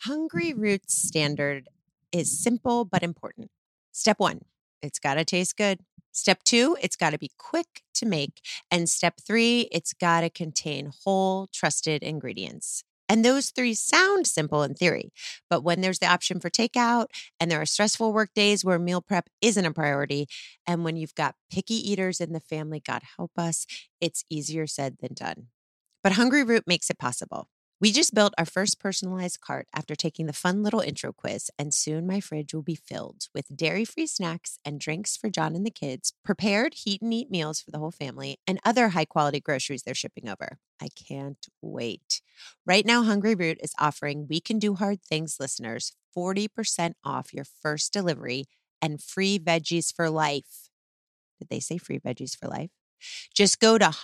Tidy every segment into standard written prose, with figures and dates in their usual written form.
Hungry Roots standard is simple but important. Step 1, it's got to taste good. Step 2, it's got to be quick to make. And step 3, it's got to contain whole, trusted ingredients. And those 3 sound simple in theory, but when there's the option for takeout and there are stressful work days where meal prep isn't a priority, and when you've got picky eaters in the family, God help us, it's easier said than done. But Hungry Root makes it possible. We just built our first personalized cart after taking the fun little intro quiz, and soon my fridge will be filled with dairy-free snacks and drinks for John and the kids, prepared heat and eat meals for the whole family, and other high-quality groceries they're shipping over. I can't wait. Right now, Hungry Root is offering We Can Do Hard Things listeners 40% off your first delivery and free veggies for life. Did they say free veggies for life? Just go to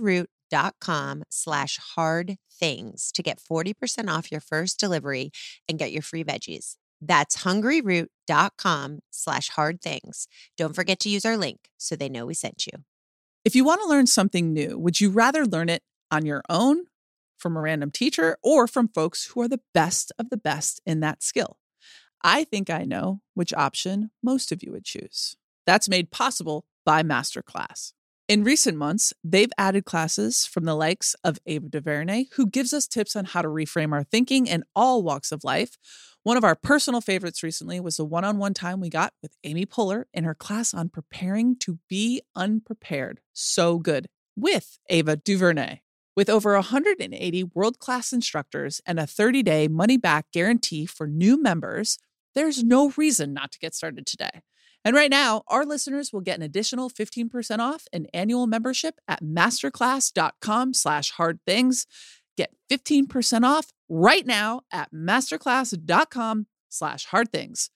hungryroot.com/hardthings to get 40% off your first delivery and get your free veggies. That's hungryroot.com/hardthings. Don't forget to use our link so they know we sent you. If you want to learn something new, would you rather learn it on your own, from a random teacher, or from folks who are the best of the best in that skill? I think I know which option most of you would choose. That's made possible by Masterclass. In recent months, they've added classes from the likes of Ava DuVernay, who gives us tips on how to reframe our thinking in all walks of life. One of our personal favorites recently was the one-on-one time we got with Amy Poehler in her class on preparing to be unprepared. So good. With Ava DuVernay. With over 180 world-class instructors and a 30-day money-back guarantee for new members, there's no reason not to get started today. And right now, our listeners will get an additional 15% off an annual membership at masterclass.com/hardthings. Get 15% off right now at masterclass.com/hardthings.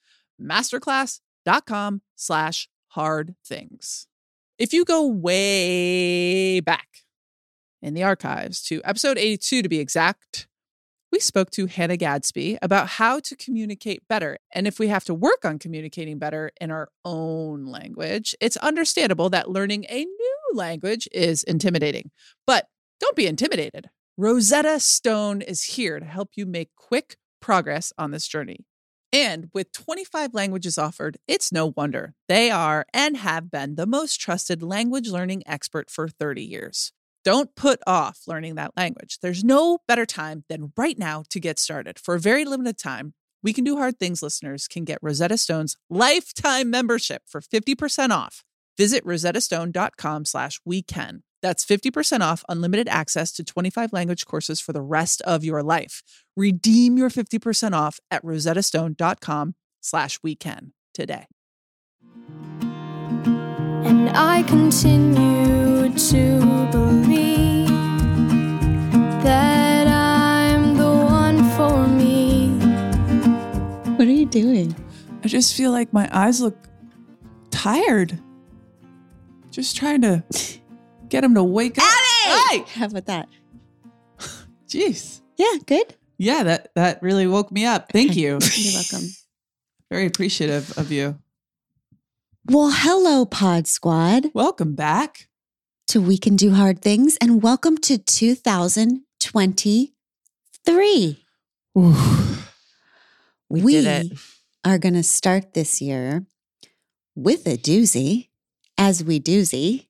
Masterclass.com/hardthings. If you go way back in the archives to episode 82 to be exact, we spoke to Hannah Gadsby about how to communicate better. And if we have to work on communicating better in our own language, it's understandable that learning a new language is intimidating. But don't be intimidated. Rosetta Stone is here to help you make quick progress on this journey. And with 25 languages offered, it's no wonder they are and have been the most trusted language learning expert for 30 years. Don't put off learning that language. There's no better time than right now to get started. For a very limited time, We Can Do Hard Things listeners can get Rosetta Stone's lifetime membership for 50% off. Visit rosettastone.com/wecan. That's 50% off unlimited access to 25 language courses for the rest of your life. Redeem your 50% off at rosettastone.com/wecan today. And I continue to believe that I'm the one for me. What are you doing? I just feel like my eyes look tired. Just trying to get them to wake up. Hey! How about that? Jeez. Yeah, good. Yeah, that really woke me up. Thank you. You're welcome. Very appreciative of you. Well, hello, Pod Squad, Welcome back. to We Can Do Hard Things, and welcome to 2023. Ooh. We did it. are going to start this year with a doozy, as we doozy.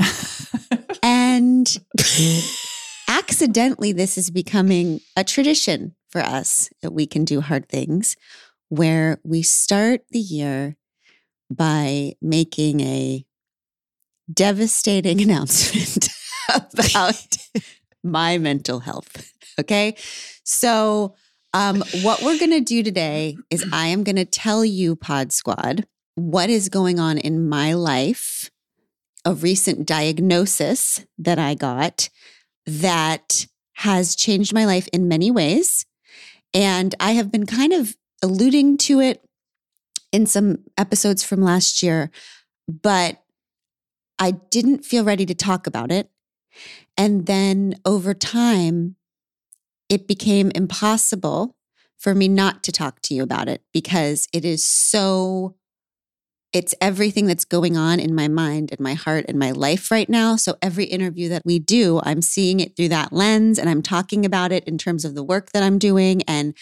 And accidentally, this is becoming a tradition for us that We Can Do Hard Things, where we start the year by making a devastating announcement about my mental health. Okay. So what we're going to do today is I am going to tell you, Pod Squad, what is going on in my life, a recent diagnosis that I got that has changed my life in many ways. And I have been kind of alluding to it in some episodes from last year, but I didn't feel ready to talk about it. And then over time, it became impossible for me not to talk to you about it because it's everything that's going on in my mind and my heart and my life right now. So every interview that we do, I'm seeing it through that lens and I'm talking about it in terms of the work that I'm doing. And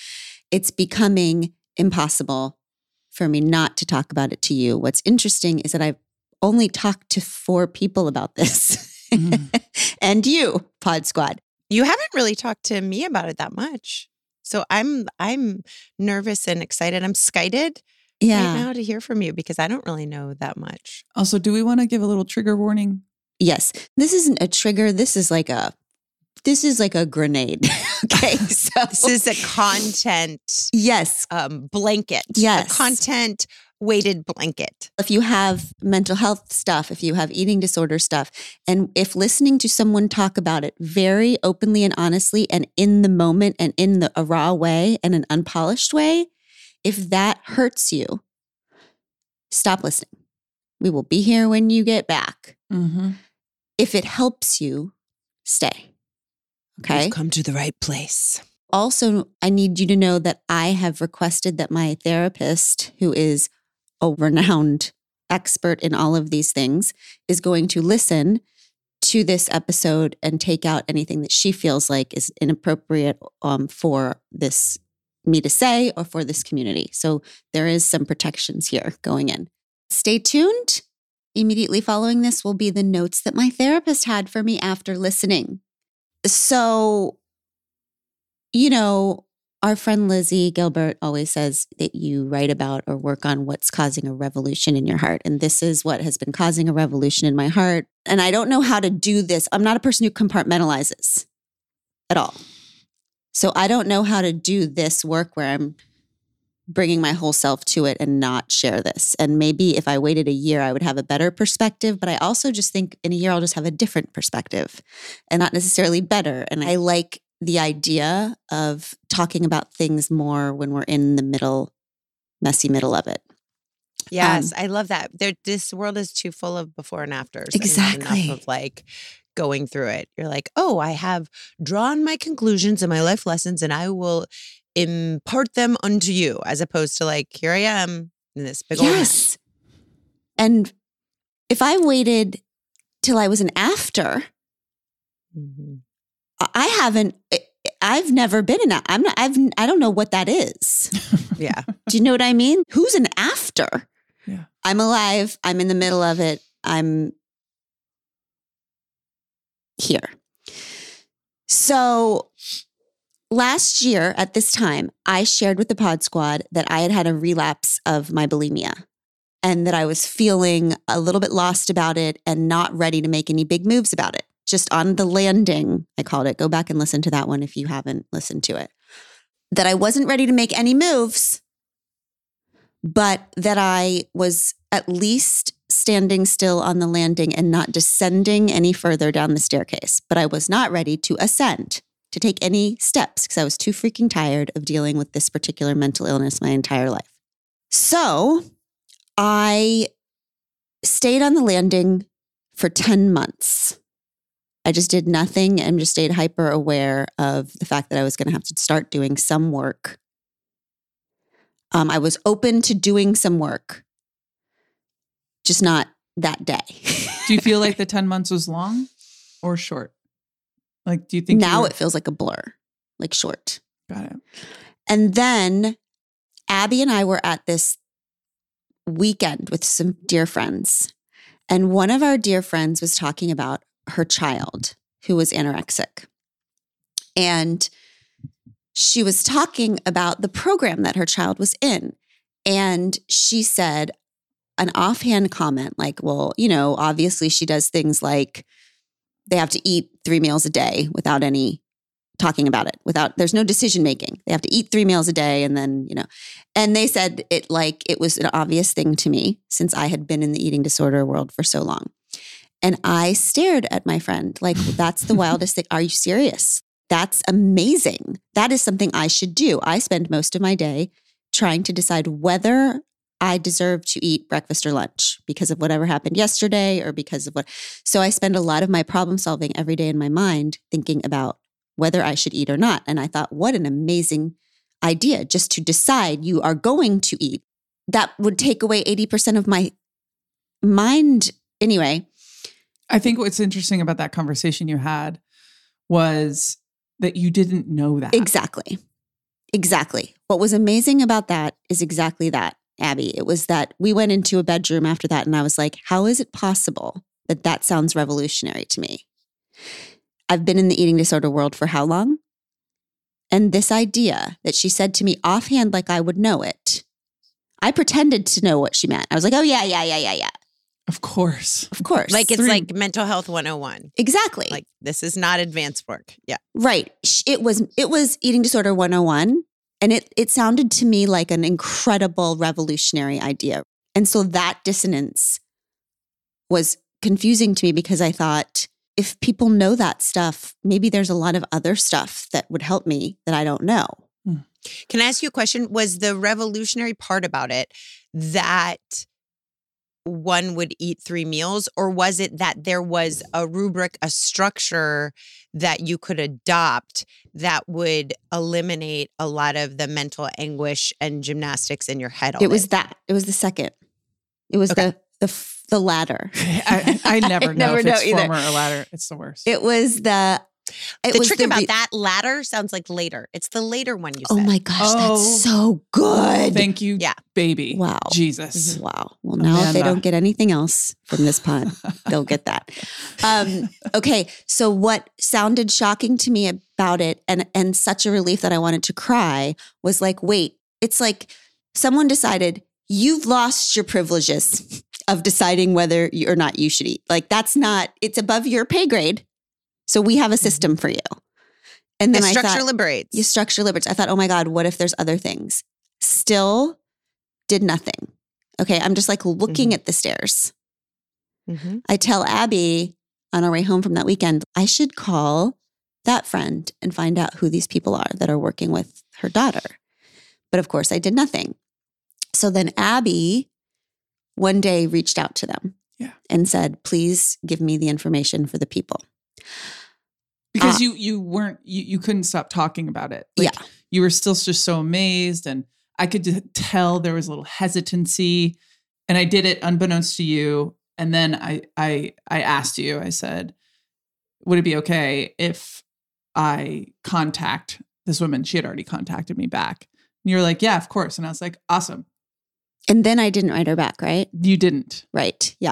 it's becoming impossible for me not to talk about it to you. What's interesting is that I've only talked to 4 people about this. And you, Pod Squad. You haven't really talked to me about it that much. So I'm nervous and excited. I'm skited right now to hear from you because I don't really know that much. Also, do we want to give a little trigger warning? Yes. This isn't a trigger. This is like a grenade. Okay. So this is a content blanket. Yes. A content weighted blanket. If you have mental health stuff, if you have eating disorder stuff, and if listening to someone talk about it very openly and honestly and in the moment and in a raw way and an unpolished way, if that hurts you, stop listening. We will be here when you get back. Mm-hmm. If it helps you, stay. Okay? You've come to the right place. Also, I need you to know that I have requested that my therapist, who is a renowned expert in all of these things, is going to listen to this episode and take out anything that she feels like is inappropriate for me to say or for this community. So there is some protections here going in. Stay tuned. Immediately following this will be the notes that my therapist had for me after listening. So, our friend Lizzie Gilbert always says that you write about or work on what's causing a revolution in your heart. And this is what has been causing a revolution in my heart. And I don't know how to do this. I'm not a person who compartmentalizes at all. So I don't know how to do this work where I'm bringing my whole self to it and not share this. And maybe if I waited a year, I would have a better perspective. But I also just think in a year, I'll just have a different perspective and not necessarily better. And I like the idea of talking about things more when we're in the messy middle of it. Yes, I love that. This world is too full of before and afters. Exactly. Enough of like going through it. You're like, oh, I have drawn my conclusions and my life lessons and I will impart them unto you, as opposed to like, here I am in this big old mess. And if I waited till I was an after, I've never been in that. I don't know what that is. Yeah. Do you know what I mean? Who's an after? Yeah. I'm alive. I'm in the middle of it. I'm here. So last year at this time, I shared with the Pod Squad that I had had a relapse of my bulimia and that I was feeling a little bit lost about it and not ready to make any big moves about it. Just on the landing, I called it. Go back and listen to that one if you haven't listened to it. That I wasn't ready to make any moves, but that I was at least standing still on the landing and not descending any further down the staircase. But I was not ready to ascend, to take any steps because I was too freaking tired of dealing with this particular mental illness my entire life. So I stayed on the landing for 10 months. I just did nothing and just stayed hyper aware of the fact that I was going to have to start doing some work. I was open to doing some work, just not that day. Do you feel like the 10 months was long or short? Like, do you think now it feels like a blur, like short. Got it. And then Abby and I were at this weekend with some dear friends. And one of our dear friends was talking about her child who was anorexic. And she was talking about the program that her child was in. And she said an offhand comment like, well, obviously she does things like they have to eat 3 meals a day without any talking about it, there's no decision making. They have to eat 3 meals a day. And then, and they said it like it was an obvious thing to me since I had been in the eating disorder world for so long. And I stared at my friend like, that's the wildest thing. Are you serious? That's amazing. That is something I should do. I spend most of my day trying to decide whether I deserve to eat breakfast or lunch because of whatever happened yesterday or because of what. So I spend a lot of my problem solving every day in my mind thinking about whether I should eat or not. And I thought, what an amazing idea just to decide you are going to eat. That would take away 80% of my mind anyway. I think what's interesting about that conversation you had was that you didn't know that. Exactly. Exactly. What was amazing about that is exactly that, Abby. It was that we went into a bedroom after that and I was like, how is it possible that that sounds revolutionary to me? I've been in the eating disorder world for how long? And this idea that she said to me offhand like I would know it, I pretended to know what she meant. I was like, oh, yeah. Of course. Of course. Like it's like mental health 101. Exactly. Like this is not advanced work. Yeah. Right. It was eating disorder 101. And it sounded to me like an incredible revolutionary idea. And so that dissonance was confusing to me because I thought, if people know that stuff, maybe there's a lot of other stuff that would help me that I don't know. Can I ask you a question? Was the revolutionary part about it that one would eat 3 meals, or was it that there was a rubric, a structure that you could adopt that would eliminate a lot of the mental anguish and gymnastics in your head? It was that. It was the second. It was the latter. I never know never if know it's either. former or latter. It's the worst. It was the trick about that latter sounds like later. It's the later one you said. Oh my gosh, that's so good. Thank you, baby. Wow. Jesus. Wow. Well, now if they don't get anything else from this pod, they'll get that. Okay. So what sounded shocking to me about it and such a relief that I wanted to cry was like, wait, it's like someone decided you've lost your privileges of deciding whether or not you should eat. Like it's above your pay grade. So we have a system for you. And then structure liberates. You structure liberates. I thought, oh my God, what if there's other things? Still did nothing. Okay. I'm just like looking at the stairs. I tell Abby on our way home from that weekend, I should call that friend and find out who these people are that are working with her daughter. But of course I did nothing. So then Abby one day reached out to them and said, please give me the information for the people. Because you couldn't stop talking about it. Like, you were still just so amazed, and I could tell there was a little hesitancy, and I did it unbeknownst to you. And then I asked you, I said, would it be okay if I contact this woman? She had already contacted me back. And you were like, yeah, of course. And I was like, awesome. And then I didn't write her back, right? You didn't. Right. Yeah.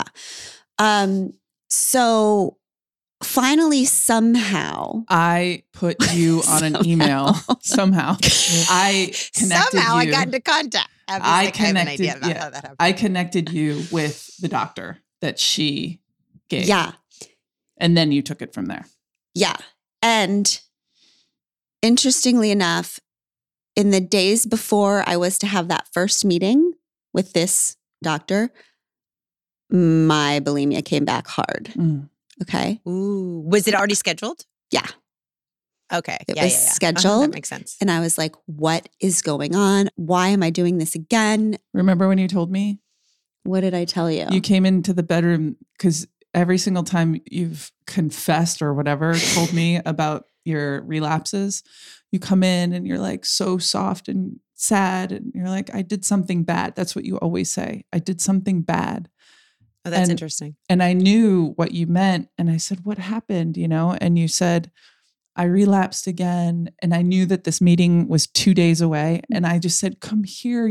So finally, somehow, I put you on an email. Somehow, I connected Somehow you. I got into contact. I have an idea about how that happened. I connected you with the doctor that she gave. Yeah. And then you took it from there. Yeah. And interestingly enough, in the days before I was to have that first meeting with this doctor, my bulimia came back hard. Okay. Ooh. Was it already scheduled? Yeah. Okay. It was scheduled. That makes sense. And I was like, what is going on? Why am I doing this again? Remember when you told me? What did I tell you? You came into the bedroom because every single time you've confessed or whatever, told me about your relapses, you come in and you're like so soft and sad. And you're like, I did something bad. That's what you always say. I did something bad. Oh, that's interesting. And I knew what you meant. And I said, what happened? And you said, I relapsed again. And I knew that this meeting was 2 days away. And I just said, come here.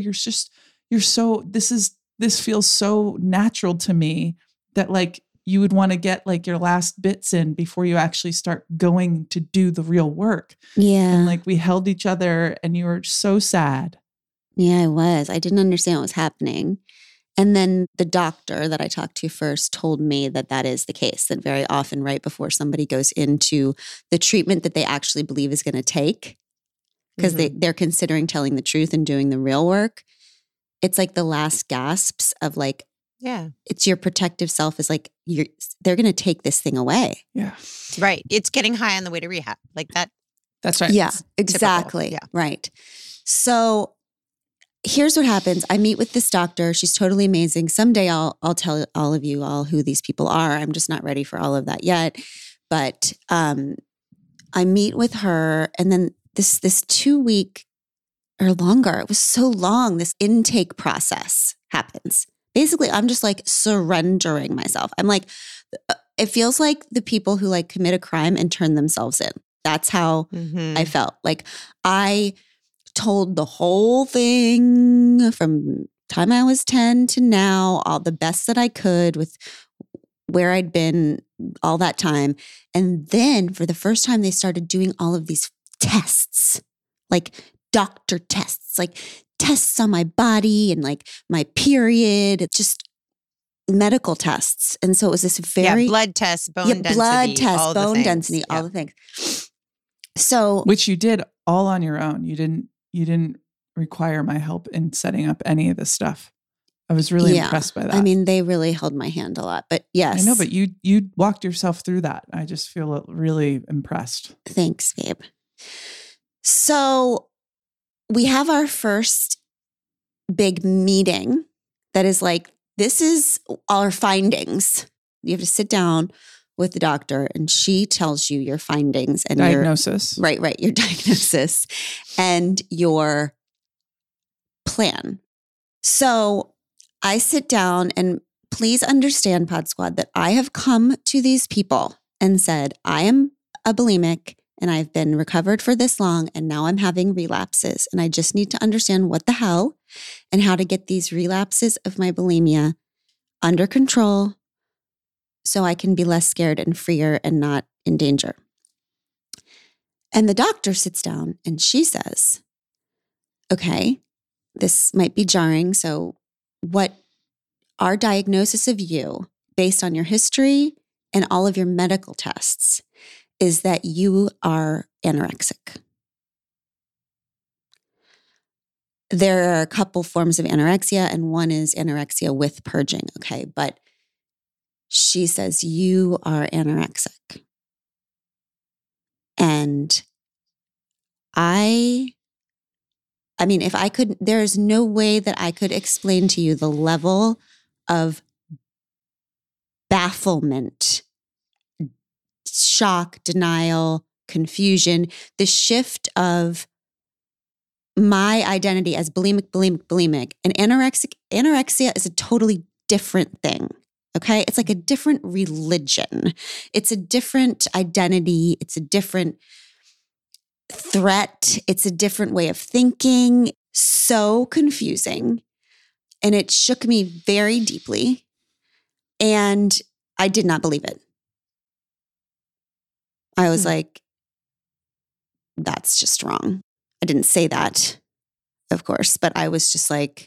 This feels so natural to me that like you would want to get like your last bits in before you actually start going to do the real work. Yeah. And like we held each other and you were so sad. Yeah, I was. I didn't understand what was happening. And then the doctor that I talked to first told me that that is the case, that very often right before somebody goes into the treatment that they actually believe is going to take, because they're considering telling the truth and doing the real work, it's like the last gasps of like, it's your protective self is like, they're going to take this thing away. Yeah. Right. It's getting high on the way to rehab. Like that. That's right. Yeah, exactly. Typical. Yeah. Right. So here's what happens. I meet with this doctor. She's totally amazing. Someday I'll tell all of you all who these people are. I'm just not ready for all of that yet. But I meet with her, and then this 2-week or longer, it was so long, this intake process happens. Basically, I'm just like surrendering myself. I'm like, it feels like the people who like commit a crime and turn themselves in. That's how I felt. Like I told the whole thing from time I was 10 to now, all the best that I could with where I'd been all that time. And then for the first time, they started doing all of these tests, like doctor tests, like tests on my body and like my period, just medical tests. And so it was this very blood tests, bone density, blood test, all the bone things. density, all the things. So, Which you did all on your own. You didn't require my help in setting up any of this stuff. I was really impressed by that. I mean, they really held my hand a lot, but yes. I know, but you walked yourself through that. I just feel really impressed. Thanks, babe. So we have our first big meeting that is like, this is our findings. You have to sit down with the doctor and she tells you your findings and diagnosis. Your diagnosis and your plan. So I sit down and please understand, Pod Squad, that I have come to these people and said, I am a bulimic and I've been recovered for this long and now I'm having relapses. And I just need to understand what the hell and how to get these relapses of my bulimia under control so I can be less scared and freer and not in danger. And the doctor sits down and she says, okay, this might be jarring. So what our diagnosis of you, based on your history and all of your medical tests, is that you are anorexic. There are a couple forms of anorexia, and one is anorexia with purging, okay? But she says, you are anorexic. And I mean, if I could, there's no way that I could explain to you the level of bafflement, shock, denial, confusion, the shift of my identity as bulimic. And anorexia is a totally different thing. Okay. It's like a different religion. It's a different identity. It's a different threat. It's a different way of thinking. So confusing. And it shook me very deeply. And I did not believe it. I was like, that's just wrong. I didn't say that, of course, but I was just like,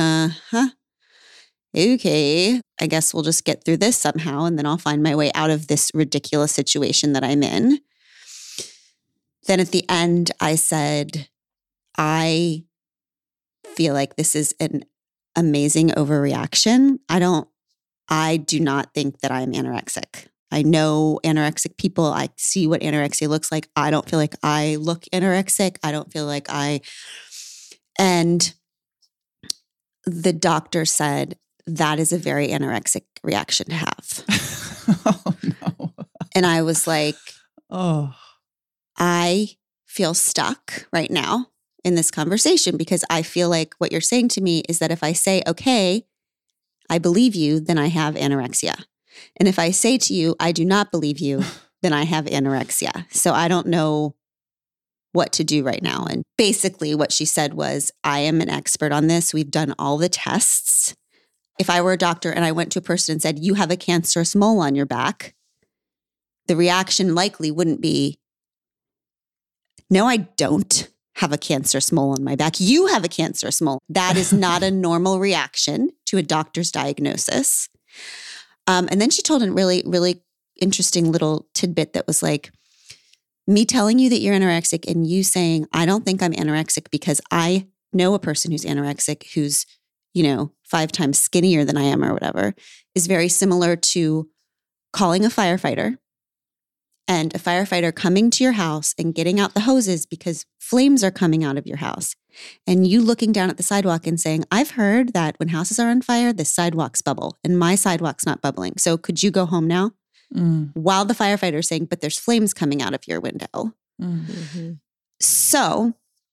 okay, I guess we'll just get through this somehow and then I'll find my way out of this ridiculous situation that I'm in. Then at the end, I said, I feel like this is an amazing overreaction. I do not think that I'm anorexic. I know anorexic people. I see what anorexia looks like. I don't feel like I look anorexic. I don't feel like and the doctor said, that is a very anorexic reaction to have. Oh, no. And I was like, oh, I feel stuck right now in this conversation because I feel like what you're saying to me is that if I say, okay, I believe you, then I have anorexia. And if I say to you, I do not believe you, then I have anorexia. So I don't know what to do right now. And basically what she said was, I am an expert on this. We've done all the tests. If I were a doctor and I went to a person and said, you have a cancerous mole on your back, the reaction likely wouldn't be, no, I don't have a cancerous mole on my back. You have a cancerous mole. That is not a normal reaction to a doctor's diagnosis. And then she told a really, really interesting little tidbit that was like, me telling you that you're anorexic and you saying, I don't think I'm anorexic because I know a person who's anorexic who's, 5 times skinnier than I am or whatever, is very similar to calling a firefighter and a firefighter coming to your house and getting out the hoses because flames are coming out of your house. And you looking down at the sidewalk and saying, I've heard that when houses are on fire, the sidewalks bubble and my sidewalk's not bubbling. So could you go home now? While the firefighter is saying, but there's flames coming out of your window. Mm-hmm. So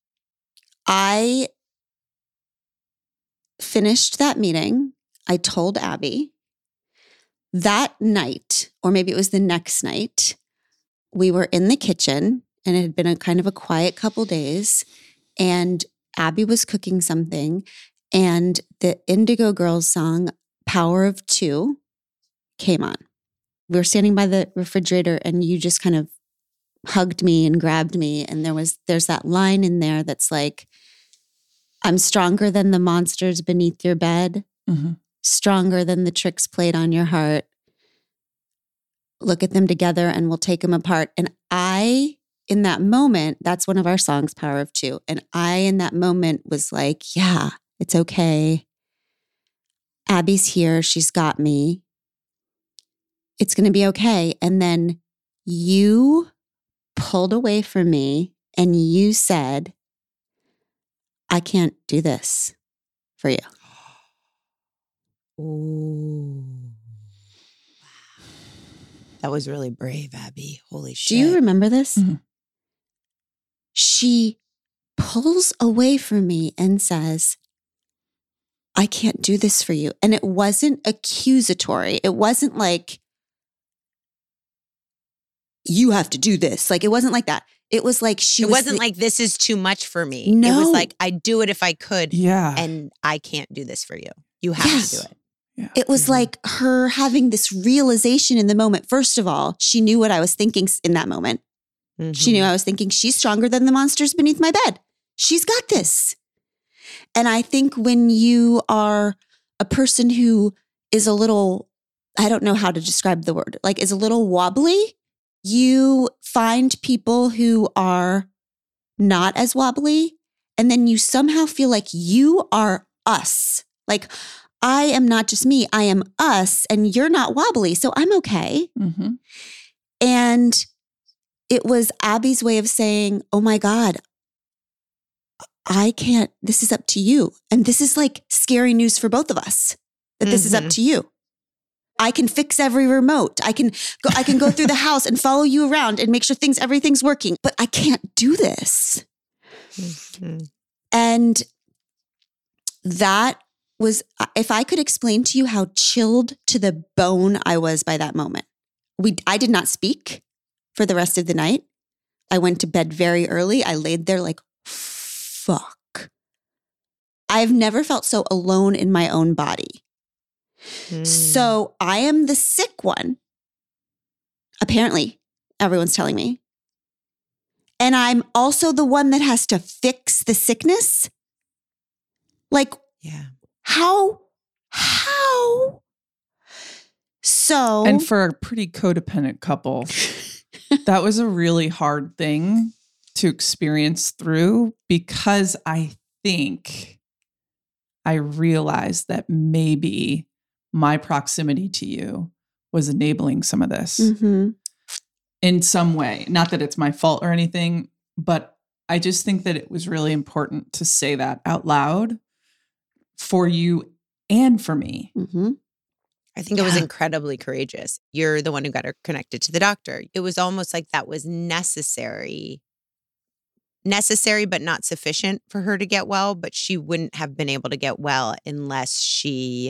I finished that meeting. I told Abby that night, or maybe it was the next night, we were in the kitchen and it had been a kind of a quiet couple days. and Abby was cooking something, and the Indigo Girls song, Power of Two, came on. We were standing by the refrigerator and you just kind of hugged me and grabbed me. And there's that line in there that's like, I'm stronger than the monsters beneath your bed, stronger than the tricks played on your heart. Look at them together and we'll take them apart. And I, in that moment, that's one of our songs, Power of Two. And I, in that moment, was like, yeah, it's okay. Abby's here. She's got me. It's going to be okay. And then you pulled away from me and you said, I can't do this for you. Ooh. Wow. That was really brave, Abby. Holy shit. Do you remember this? Mm-hmm. She pulls away from me and says, I can't do this for you. And it wasn't accusatory. It wasn't like, you have to do this. Like, it wasn't like that. It was like It wasn't like, this is too much for me. No. It was like, I'd do it if I could. Yeah. And I can't do this for you. You have Yes. to do it. Yeah. It was like her having this realization in the moment. First of all, she knew what I was thinking in that moment. She knew I was thinking, she's stronger than the monsters beneath my bed. She's got this. And I think when you are a person who is a little, I don't know how to describe the word, like is a little wobbly, you find people who are not as wobbly, and then you somehow feel like you are us. Like, I am not just me, I am us, and you're not wobbly, so I'm okay. Mm-hmm. And it was Abby's way of saying, oh my God, I can't, this is up to you. And this is like scary news for both of us, that this is up to you. I can fix every remote. I can go through the house and follow you around and make sure everything's working, but I can't do this. And that was, if I could explain to you how chilled to the bone I was by that moment. I did not speak for the rest of the night. I went to bed very early. I laid there like, fuck. I've never felt so alone in my own body. So I am the sick one. Apparently, everyone's telling me. And I'm also the one that has to fix the sickness. Like, Yeah. how? So. And for a pretty codependent couple, that was a really hard thing to experience through, because I think I realized that maybe my proximity to you was enabling some of this in some way. Not that it's my fault or anything, but I just think that it was really important to say that out loud for you and for me. I think it was incredibly courageous. You're the one who got her connected to the doctor. It was almost like that was necessary, but not sufficient for her to get well, but she wouldn't have been able to get well unless she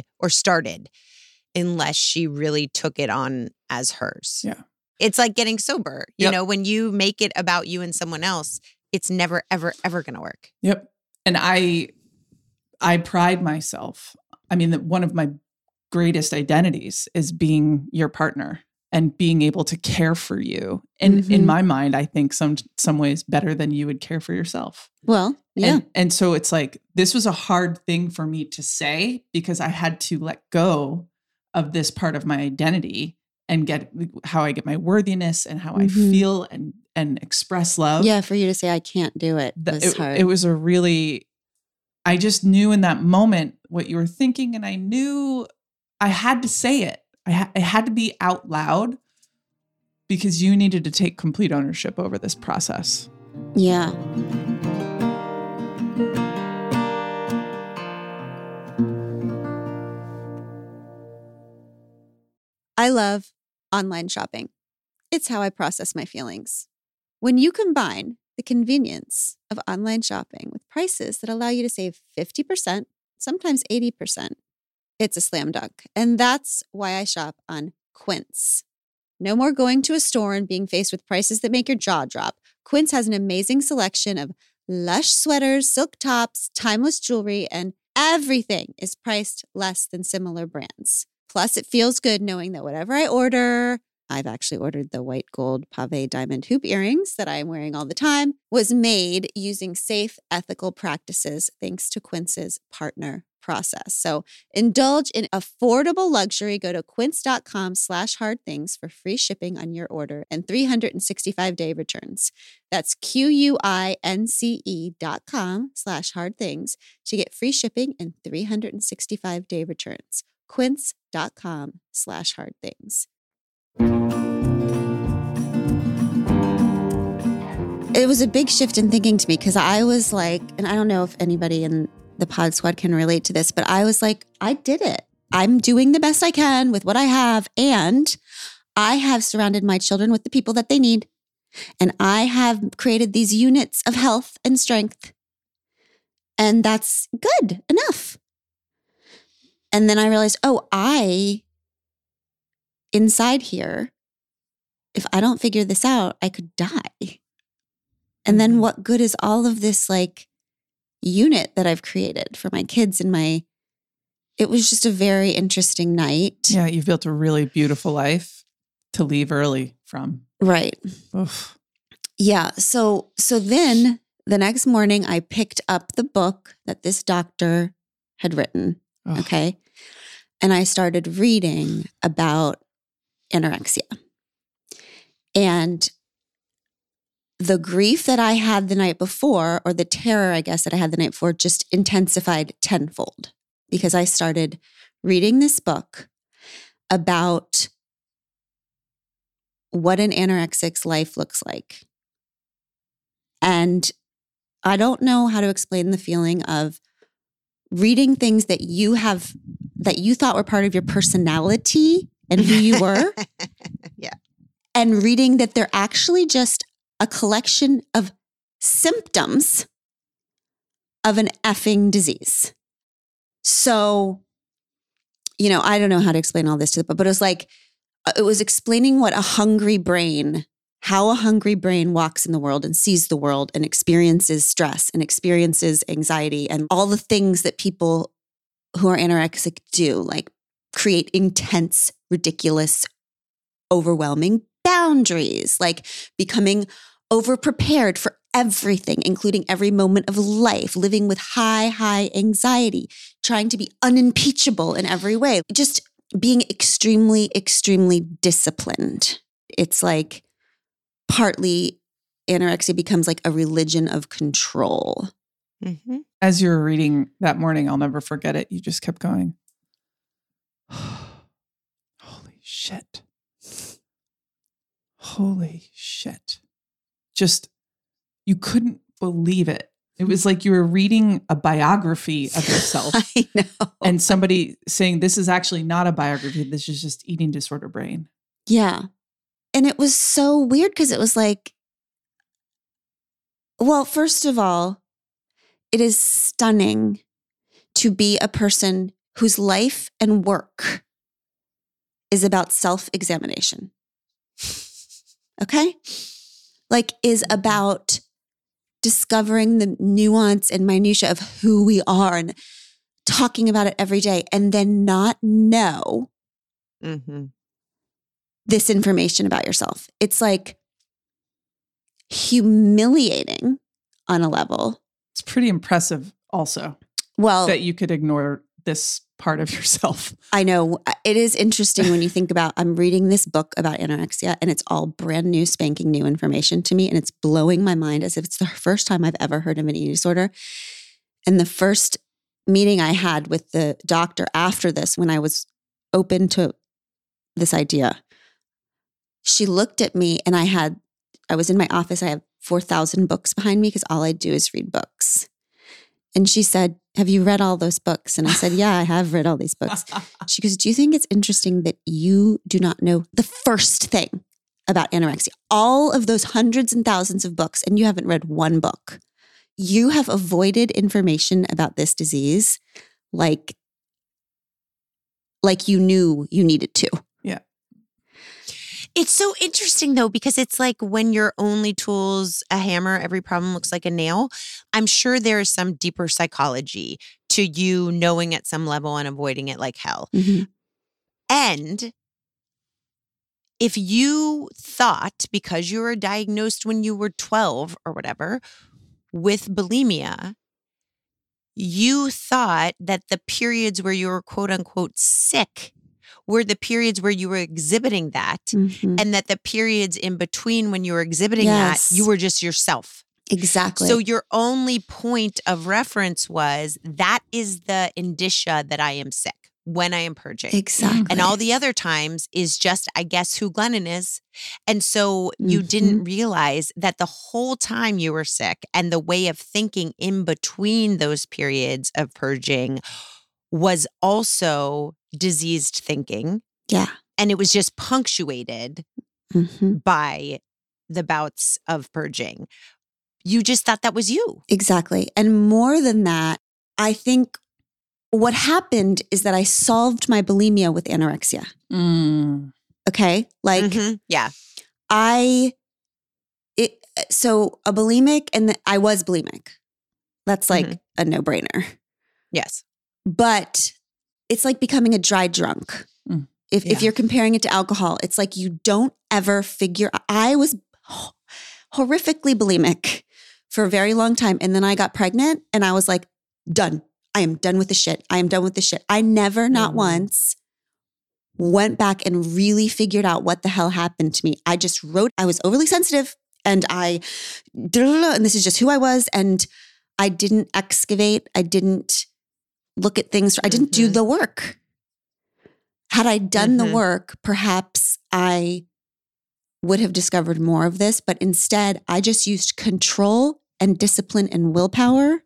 really took it on as hers. Yeah. It's like getting sober. You know, when you make it about you and someone else, it's never, ever, ever going to work. Yep. And I pride myself. I mean, one of my greatest identities is being your partner and being able to care for you. And in my mind, I think some ways better than you would care for yourself. Well, yeah. And so it's like, this was a hard thing for me to say, because I had to let go of this part of my identity and get how I get my worthiness and how I feel and express love. Yeah, for you to say I can't do it was hard. It was I just knew in that moment what you were thinking, and I knew I had to say it. It had to be out loud, because you needed to take complete ownership over this process. Yeah. I love online shopping. It's how I process my feelings. When you combine the convenience of online shopping with prices that allow you to save 50%, sometimes 80%, it's a slam dunk. And that's why I shop on Quince. No more going to a store and being faced with prices that make your jaw drop. Quince has an amazing selection of lush sweaters, silk tops, timeless jewelry, and everything is priced less than similar brands. Plus, it feels good knowing that whatever I order, I've actually ordered the white gold pave diamond hoop earrings that I'm wearing all the time, was made using safe, ethical practices thanks to Quince's partner process. So indulge in affordable luxury. Go to quince.com/hardthings for free shipping on your order and 365-day returns. That's QUINCE.com/hardthings to get free shipping and 365-day returns. Quince.com/hardthings. It was a big shift in thinking to me because I was like, and I don't know if anybody in the Pod Squad can relate to this, but I was like, I did it. I'm doing the best I can with what I have. And I have surrounded my children with the people that they need. And I have created these units of health and strength. And that's good enough. And then I realized, inside here, if I don't figure this out, I could die. And then what good is all of this like unit that I've created for my kids and it was just a very interesting night. Yeah, you've built a really beautiful life to leave early from. Right. Oof. Yeah. So then the next morning I picked up the book that this doctor had written. Oh. Okay. And I started reading about anorexia. And the grief that I had the night before, or the terror, I guess, that I had the night before, just intensified tenfold because I started reading this book about what an anorexic's life looks like. And I don't know how to explain the feeling of reading things that you thought were part of your personality and who you were. Yeah. And reading that they're actually just a collection of symptoms of an effing disease. So, I don't know how to explain all this to them, but it was like, it was explaining how a hungry brain walks in the world and sees the world and experiences stress and experiences anxiety and all the things that people who are anorexic do, like create intense, ridiculous, overwhelming boundaries, like becoming overprepared for everything, including every moment of life, living with high anxiety, trying to be unimpeachable in every way, just being extremely, extremely disciplined. It's like partly anorexia becomes like a religion of control. Mm-hmm. As you were reading that morning, I'll never forget it. You just kept going, holy shit. Holy shit. Just, you couldn't believe it. It was like you were reading a biography of yourself. I know. And somebody saying, this is actually not a biography. This is just eating disorder brain. Yeah. And it was so weird because it was like, well, first of all, it is stunning to be a person whose life and work is about self-examination. Okay? Like is about discovering the nuance and minutia of who we are and talking about it every day and then not know this information about yourself. It's like humiliating on a level. It's pretty impressive also. Well, that you could ignore this part of yourself. I know. It is interesting when you think about, I'm reading this book about anorexia and it's all brand new, spanking new information to me. And it's blowing my mind as if it's the first time I've ever heard of an eating disorder. And the first meeting I had with the doctor after this, when I was open to this idea, she looked at me and I was in my office. I have 4,000 books behind me because all I do is read books. And she said, have you read all those books? And I said, yeah, I have read all these books. She goes, do you think it's interesting that you do not know the first thing about anorexia? All of those hundreds and thousands of books, and you haven't read one book. You have avoided information about this disease like you knew you needed to. Yeah. It's so interesting though, because it's like when your only tool's a hammer, every problem looks like a nail. I'm sure there is some deeper psychology to you knowing at some level and avoiding it like hell. Mhm. And if you thought, because you were diagnosed when you were 12 or whatever with bulimia, you thought that the periods where you were quote unquote sick were the periods where you were exhibiting that, Mhm. and that the periods in between when you were exhibiting Yes. that, you were just yourself. Exactly. So your only point of reference was that is the indicia that I am sick when I am purging. Exactly. And all the other times is just, I guess, who Glennon is. And so you didn't realize that the whole time you were sick and the way of thinking in between those periods of purging was also diseased thinking. Yeah. And it was just punctuated Mhm. by the bouts of purging. You just thought that was you. Exactly. And more than that, I think what happened is that I solved my bulimia with anorexia. Mm. Okay. Like Mhm. Yeah. so a bulimic, and I was bulimic. That's like Mhm. a no-brainer. Yes. But it's like becoming a dry drunk. Mm. If Yeah. you're comparing it to alcohol, it's like you don't ever figure. I was horrifically bulimic for a very long time. And then I got pregnant and I was like, done. I am done with the shit. I am done with the shit. I never, not once, went back and really figured out what the hell happened to me. I just wrote, I was overly sensitive and and this is just who I was. And I didn't excavate. I didn't look at things. I didn't do the work. Had I done the work, perhaps I would have discovered more of this, but instead I just used control and discipline and willpower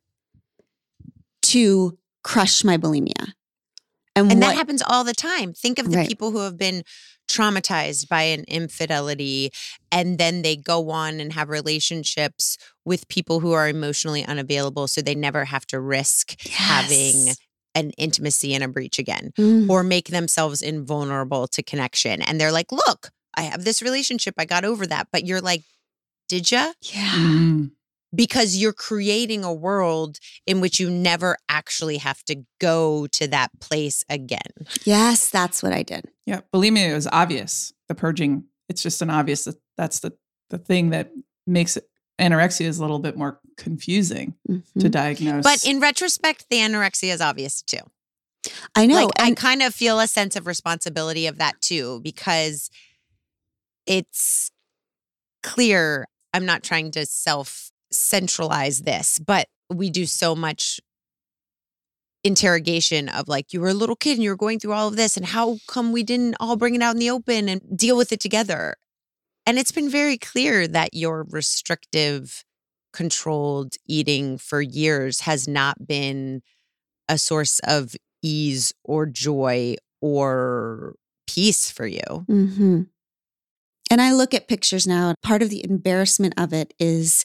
to crush my bulimia. And that happens all the time. Think of the Right. people who have been traumatized by an infidelity and then they go on and have relationships with people who are emotionally unavailable, so they never have to risk having an intimacy and a breach again, or make themselves invulnerable to connection. And they're like, look, I have this relationship. I got over that. But you're like, did ya? Yeah. Mm. Because you're creating a world in which you never actually have to go to that place again. Yes, that's what I did. Yeah. Bulimia is obvious. The purging, it's just an obvious, that's the thing that makes it, anorexia is a little bit more confusing to diagnose. But in retrospect, the anorexia is obvious too. I know. Like, I kind of feel a sense of responsibility of that too, because it's clear. I'm not trying to self-centralize this, but we do so much interrogation of like, you were a little kid and you were going through all of this, and how come we didn't all bring it out in the open and deal with it together? And it's been very clear that your restrictive, controlled eating for years has not been a source of ease or joy or peace for you. Mm-hmm. And I look at pictures now. Part of the embarrassment of it is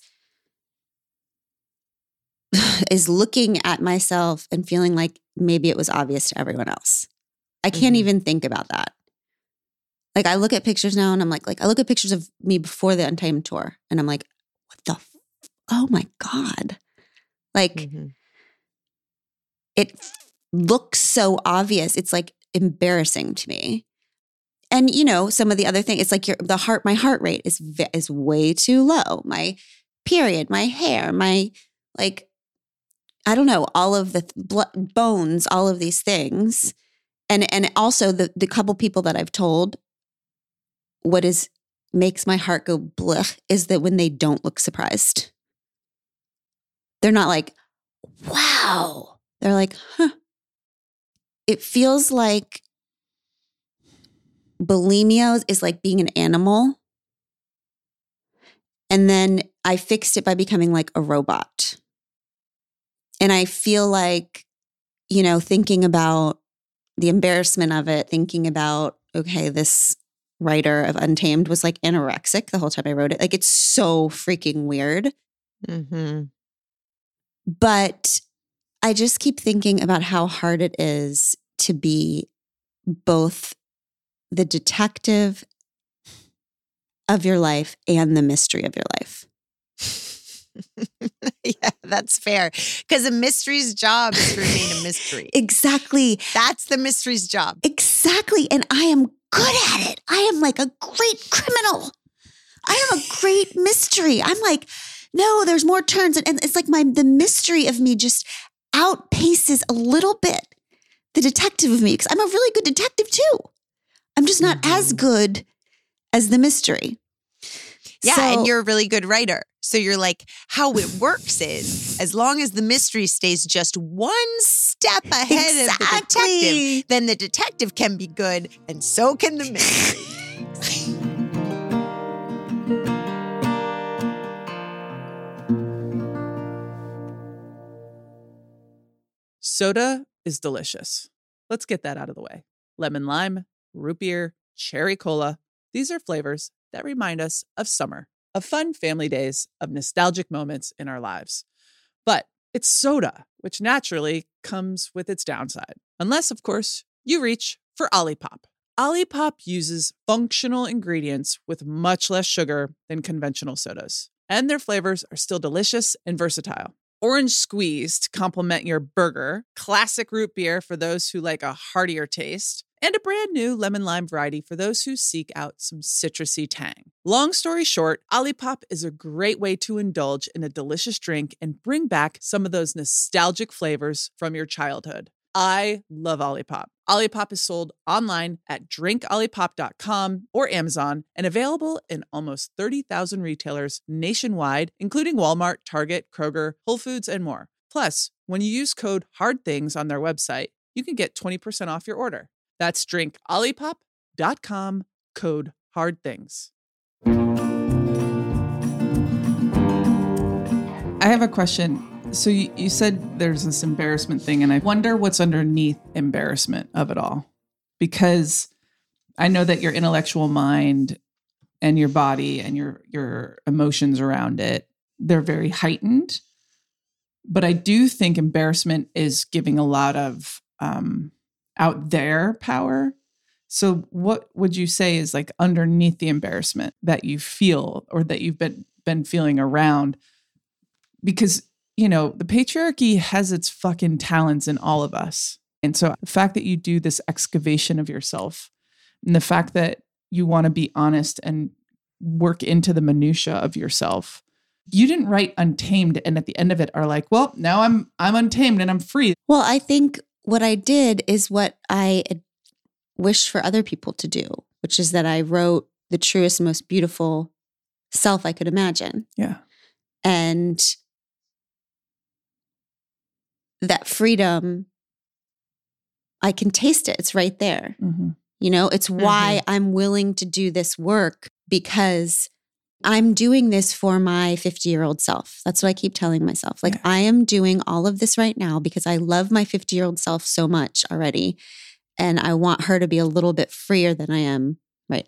looking at myself and feeling like maybe it was obvious to everyone else. I can't even think about that. Like, I look at pictures now and I'm like I look at pictures of me before the Untamed tour and I'm like, what the oh my God. Like, it looks so obvious. It's like embarrassing to me. And you know, some of the other things, it's like my heart rate is way too low. My period, my hair, my like, I don't know, all of the bones, all of these things. And also the couple people that I've told makes my heart go blech is that when they don't look surprised. They're not like, wow. They're like, huh. It feels like bulimia is like being an animal. And then I fixed it by becoming like a robot. And I feel like, you know, thinking about the embarrassment of it, thinking about, okay, this writer of Untamed was like anorexic the whole time I wrote it. Like, it's so freaking weird. But I just keep thinking about how hard it is to be both the detective of your life and the mystery of your life. Yeah, that's fair. Because a mystery's job is to remain a mystery. Exactly. That's the mystery's job. Exactly. And I am good at it. I am like a great criminal. I am a great mystery. I'm like, no, there's more turns. And it's like the mystery of me just outpaces a little bit the detective of me, because I'm a really good detective too. I'm just not as good as the mystery. Yeah, So, and you're a really good writer. So you're like, how it works is, as long as the mystery stays just one step ahead of the detective, then the detective can be good, and so can the mystery. Soda is delicious. Let's get that out of the way. Lemon lime, root beer, cherry cola. These are flavors that remind us of summer, of fun family days, of nostalgic moments in our lives. But it's soda, which naturally comes with its downside. Unless, of course, you reach for Olipop. Olipop uses functional ingredients with much less sugar than conventional sodas. And their flavors are still delicious and versatile. Orange squeeze to complement your burger, classic root beer for those who like a heartier taste, and a brand new lemon lime variety for those who seek out some citrusy tang. Long story short, Olipop is a great way to indulge in a delicious drink and bring back some of those nostalgic flavors from your childhood. I love Olipop. Olipop is sold online at drinkolipop.com or Amazon and available in almost 30,000 retailers nationwide, including Walmart, Target, Kroger, Whole Foods, and more. Plus, when you use code HARDTHINGS on their website, you can get 20% off your order. That's drinkolipop.com, code HARDTHINGS. I have a question. So you said there's this embarrassment thing, and I wonder what's underneath embarrassment of it all. Because I know that your intellectual mind and your body and your emotions around it, they're very heightened. But I do think embarrassment is giving a lot of out there power. So what would you say is like underneath the embarrassment that you feel or that you've been feeling around? Because you know, the patriarchy has its fucking talons in all of us. And so the fact that you do this excavation of yourself and the fact that you want to be honest and work into the minutia of yourself, you didn't write Untamed and at the end of it are like, well, now I'm untamed and I'm free. Well, I think what I did is what I wish for other people to do, which is that I wrote the truest, most beautiful self I could imagine. Yeah. And that freedom, I can taste it. It's right there. Mm-hmm. You know, it's why I'm willing to do this work, because I'm doing this for my 50-year-old self. That's what I keep telling myself. Like, I am doing all of this right now because I love my 50-year-old self so much already. And I want her to be a little bit freer than I am right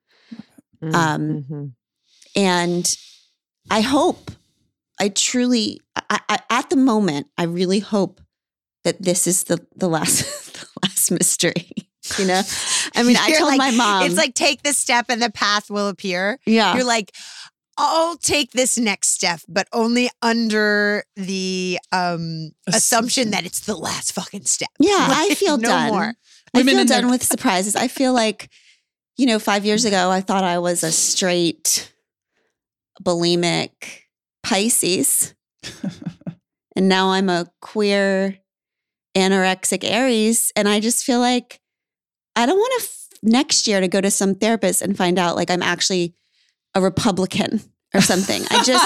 now. And I hope, I truly, at the moment, I really hope that this is the last the last mystery. You know, I mean, I told my mom, it's like take this step and the path will appear. Yeah, you're like, I'll take this next step, but only under the assumption that it's the last fucking step. Yeah, like, I feel no done. More. I feel done with surprises. I feel like, you know, 5 years ago, I thought I was a straight bulimic Pisces. And now I'm a queer anorexic Aries. And I just feel like I don't want next year to go to some therapist and find out like I'm actually a Republican or something.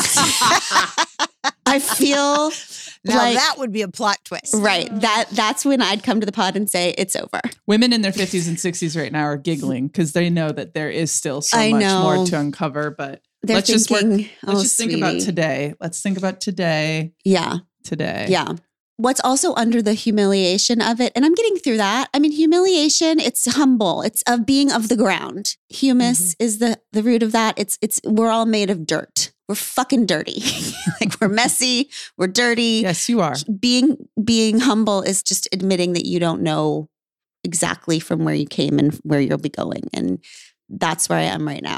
I feel now like that would be a plot twist. Right. That's when I'd come to the pod and say, it's over. Women in their 50s and 60s right now are giggling because they know that there is still so much more to uncover, but let's just think about today. Let's think about today. Yeah. Today. Yeah. What's also under the humiliation of it, and I'm getting through that. I mean, humiliation, it's humble. It's of being of the ground. Humus is the root of that. It's we're all made of dirt. We're fucking dirty. Like we're messy, we're dirty. Yes, you are. Being humble is just admitting that you don't know exactly from where you came and where you'll be going. And that's where I am right now.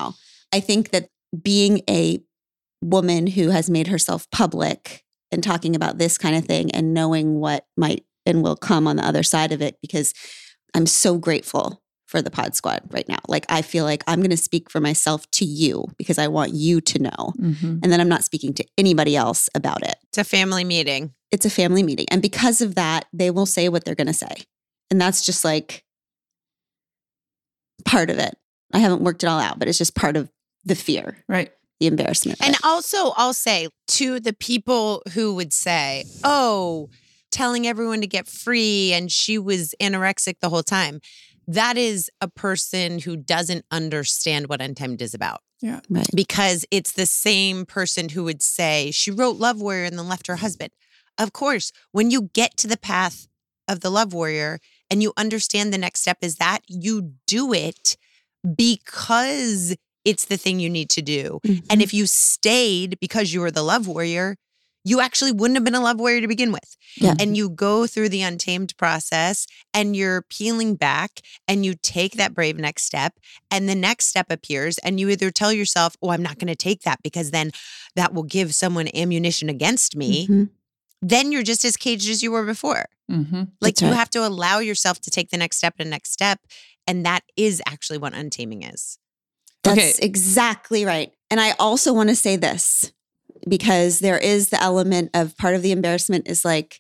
I think that being a woman who has made herself public and talking about this kind of thing and knowing what might and will come on the other side of it, because I'm so grateful for the Pod Squad right now. Like, I feel like I'm going to speak for myself to you because I want you to know. And then I'm not speaking to anybody else about it. It's a family meeting. It's a family meeting. And because of that, they will say what they're going to say. And that's just like part of it. I haven't worked it all out, but it's just part of the fear, Right. the embarrassment. And also, I'll say to the people who would say, oh, telling everyone to get free and she was anorexic the whole time. That is a person who doesn't understand what Untamed is about. Yeah. Right. Because it's the same person who would say she wrote Love Warrior and then left her husband. Of course, when you get to the path of the Love Warrior and you understand the next step is that, you do it because it's the thing you need to do. And if you stayed because you were the Love Warrior, you actually wouldn't have been a Love Warrior to begin with. Yeah. And you go through the Untamed process and you're peeling back and you take that brave next step and the next step appears and you either tell yourself, oh, I'm not going to take that because then that will give someone ammunition against me. Then you're just as caged as you were before. Like That's you right. have to allow yourself to take the next step and next step. And that is actually what untaming is. That's Okay. exactly right. And I also want to say this, because there is the element of part of the embarrassment is like,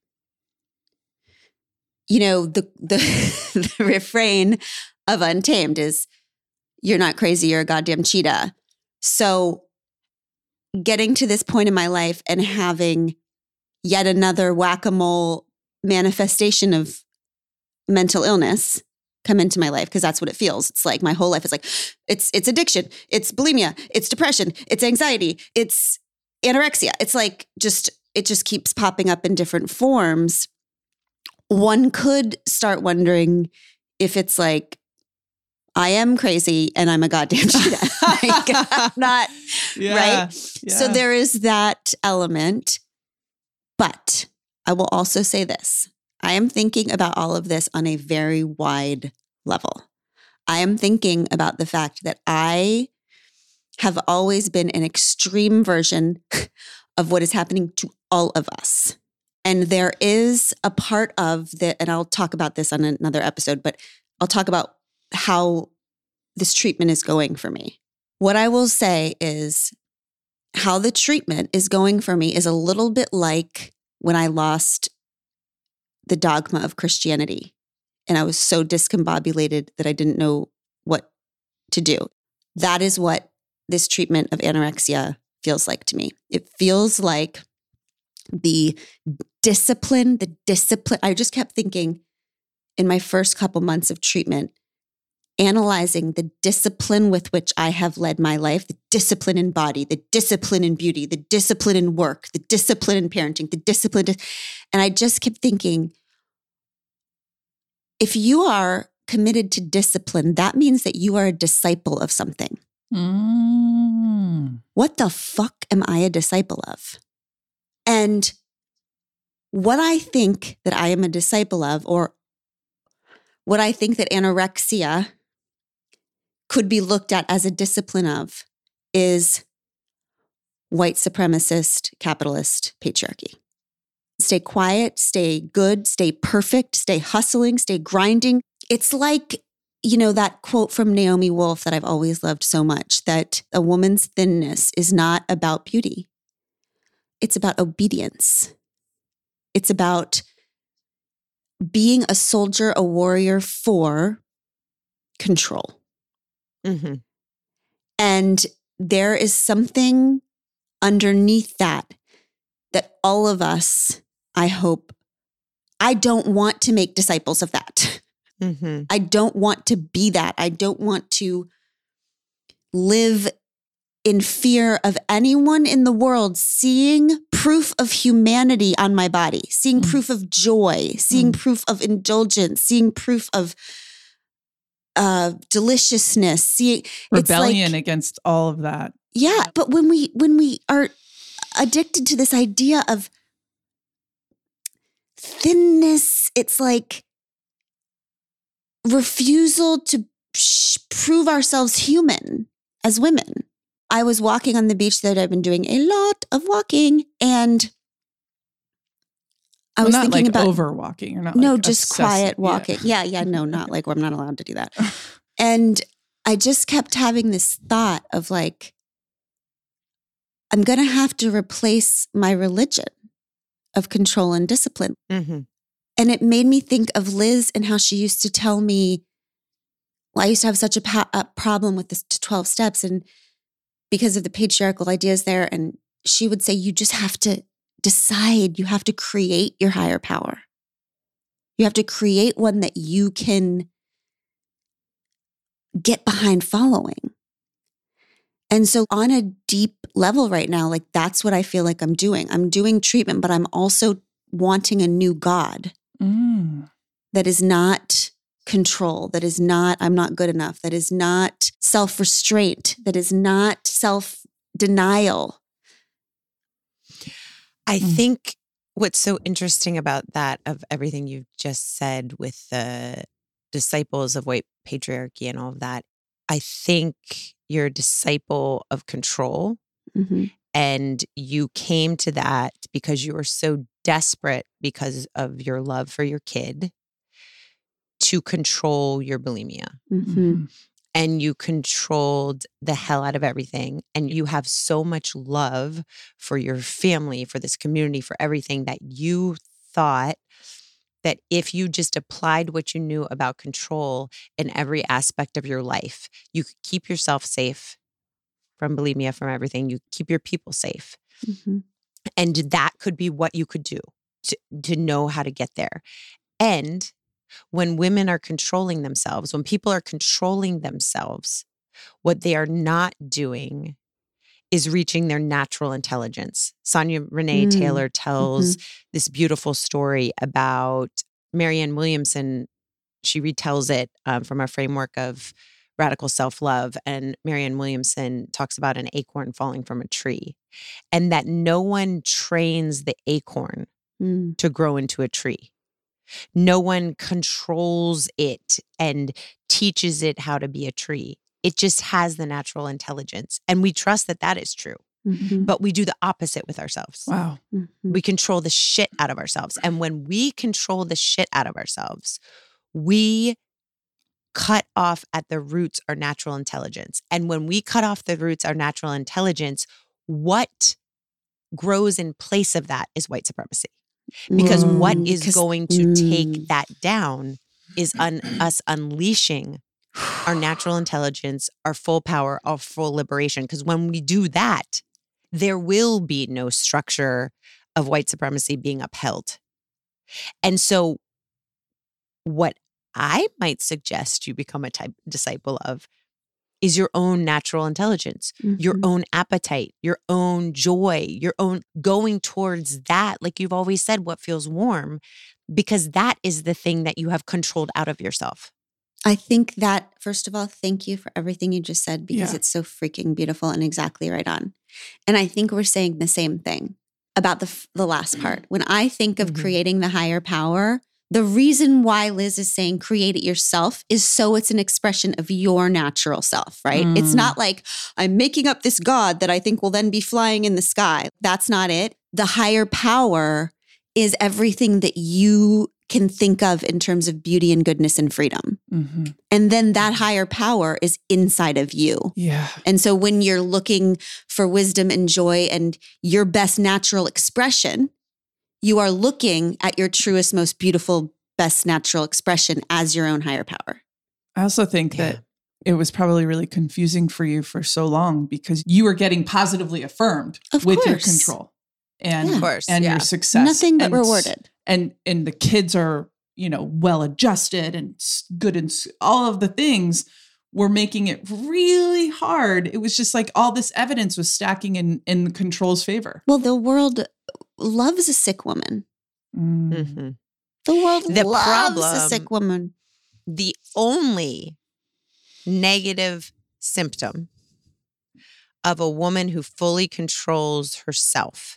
you know, the the refrain of Untamed is, you're not crazy, you're a goddamn cheetah. So getting to this point in my life and having yet another whack-a-mole manifestation of mental illness come into my life, because that's what it feels. It's like my whole life is like, it's addiction, it's bulimia, it's depression, it's anxiety, it's anorexia. It's like it just keeps popping up in different forms. One could start wondering if it's like, I am crazy and I'm a goddamn cheetah. Like, I'm not, right? So there is that element. But I will also say this. I am thinking about all of this on a very wide level. I am thinking about the fact that I have always been an extreme version of what is happening to all of us. And there is a part of the, and I'll talk about this on another episode, but I'll talk about how this treatment is going for me. What I will say is how the treatment is going for me is a little bit like when I lost the dogma of Christianity and I was so discombobulated that I didn't know what to do. That is what this treatment of anorexia feels like to me. It feels like the discipline. I just kept thinking in my first couple months of treatment, analyzing the discipline with which I have led my life, the discipline in body, the discipline in beauty, the discipline in work, the discipline in parenting, the discipline. And I just kept thinking, if you are committed to discipline, that means that you are a disciple of something. What the fuck am I a disciple of? And what I think that I am a disciple of, or what I think that anorexia could be looked at as a discipline of, is white supremacist, capitalist patriarchy. Stay quiet, stay good, stay perfect, stay hustling, stay grinding. It's like, you know, that quote from Naomi Wolf that I've always loved so much, that a woman's thinness is not about beauty. It's about obedience. It's about being a soldier, a warrior for control. And there is something underneath that all of us, I hope, I don't want to make disciples of that. I don't want to be that. I don't want to live in fear of anyone in the world seeing proof of humanity on my body, seeing proof of joy, seeing proof of indulgence, seeing proof of deliciousness, seeing rebellion against all of that. Yeah, but when we are addicted to this idea of thinness, it's like refusal to prove ourselves human. as women. I was walking on the beach that I've been doing a lot of walking, and I was not thinking like about over walking. You're not no, like just obsessive. quiet walking. Yeah, no, not like I'm not allowed to do that. And I just kept having this thought of like, I'm going to have to replace my religion of control and discipline. Mm-hmm. And it made me think of Liz and how she used to tell me, well, I used to have such a problem with the 12 steps and because of the patriarchal ideas there. And she would say, you just have to decide, you have to create your higher power. You have to create one that you can get behind following. And so on a deep level right now, like that's what I feel like I'm doing. I'm doing treatment, but I'm also wanting a new God that is not control, that is not, I'm not good enough, that is not self-restraint, that is not self-denial. I think what's so interesting about that, of everything you've just said with the disciples of white patriarchy and all of that, I think you're a disciple of control. Mm-hmm. And you came to that because you were so desperate because of your love for your kid to control your bulimia. Mm-hmm. And you controlled the hell out of everything. And you have so much love for your family, for this community, for everything, that you thought that if you just applied what you knew about control in every aspect of your life, you could keep yourself safe from bulimia, from everything. You keep your people safe. Mm-hmm. And that could be what you could do to know how to get there. And when women are controlling themselves, when people are controlling themselves, what they are not doing is reaching their natural intelligence. Sonia Renee Taylor tells this beautiful story about Marianne Williamson. She retells it from a framework of radical self-love. And Marianne Williamson talks about an acorn falling from a tree, and that no one trains the acorn to grow into a tree. No one controls it and teaches it how to be a tree. It just has the natural intelligence. And we trust that that is true. Mm-hmm. But we do the opposite with ourselves. Wow. Mm-hmm. We control the shit out of ourselves. And when we control the shit out of ourselves, we cut off at the roots our natural intelligence. And when we cut off the roots our natural intelligence, what grows in place of that is white supremacy. Because what is going to take that down is us unleashing our natural intelligence, our full power, our full liberation. Because when we do that, there will be no structure of white supremacy being upheld. And so what I might suggest you become a disciple of is your own natural intelligence, your own appetite, your own joy, your own going towards that, like you've always said, what feels warm, because that is the thing that you have controlled out of yourself. I think that, first of all, thank you for everything you just said, because it's so freaking beautiful and exactly right on. And I think we're saying the same thing about the last part. When I think of creating the higher power, the reason why Liz is saying create it yourself is so it's an expression of your natural self, right? It's not like I'm making up this God that I think will then be flying in the sky. That's not it. The higher power is everything that you can think of in terms of beauty and goodness and freedom. Mm-hmm. And then that higher power is inside of you. Yeah. And so when you're looking for wisdom and joy and your best natural expression, you are looking at your truest, most beautiful, best natural expression as your own higher power. I also think that it was probably really confusing for you for so long because you were getting positively affirmed with your control and, your success. Nothing but rewarded. And the kids are, well adjusted and good and all of the things were making it really hard. It was just like all this evidence was stacking in the control's favor. Well, the world loves a sick woman. Mm-hmm. The world loves a sick woman. The only negative symptom of a woman who fully controls herself